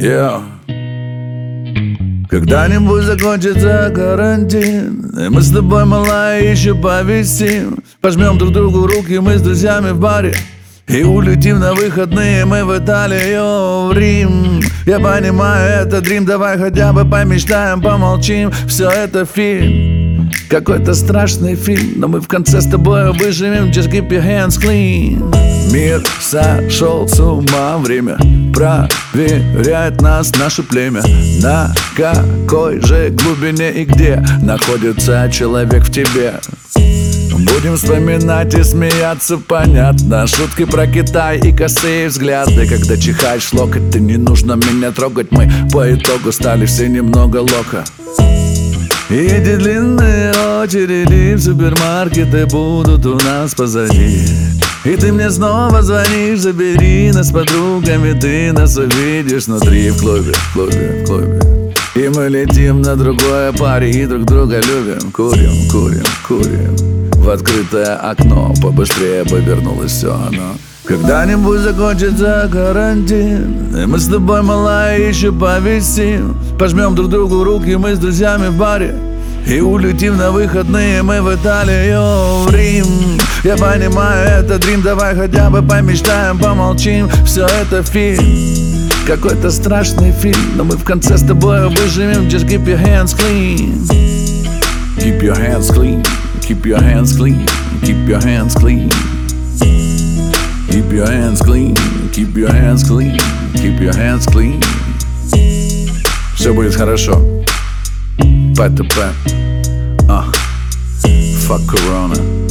Yeah. Когда-нибудь закончится карантин, и мы с тобой, малая, еще повисим. Пожмем друг другу руки, мы с друзьями в баре, и улетим на выходные мы в Италию, в Рим. Я понимаю, это дрим, давай хотя бы помечтаем, помолчим. Все это фильм, какой-то страшный фильм, но мы в конце с тобой выживем. Just keep your hands clean. Мир сошел с ума, время проверяет нас, наше племя. На какой же глубине и где находится человек в тебе? Будем вспоминать и смеяться, понятно. Шутки про Китай и косые взгляды. Когда чихаешь в локоть, ты не нужно меня трогать. Мы по итогу стали все немного лока. И эти длинные очереди в супермаркеты будут у нас позади. И ты мне снова звонишь, забери нас с подругами. Ты нас увидишь внутри, в клубе, в клубе, в клубе. И мы летим на другое паре и друг друга любим. Курим, курим, курим в открытое окно, побыстрее бы вернулось все оно. Когда-нибудь закончится карантин, и мы с тобой, малая, еще повисим. Пожмем друг другу руки, мы с друзьями в баре, и улетим на выходные мы в Италию, в Рим. Я понимаю, это дрим, давай хотя бы помечтаем, помолчим. Все это фильм, какой-то страшный фильм, но мы в конце с тобой выживем. Just keep your hands clean. Keep your hands clean. Keep your hands clean. Keep your hands clean. Keep your hands clean. Keep your hands clean. Keep your hands clean. Все будет хорошо. ПТП. Fuck Corona.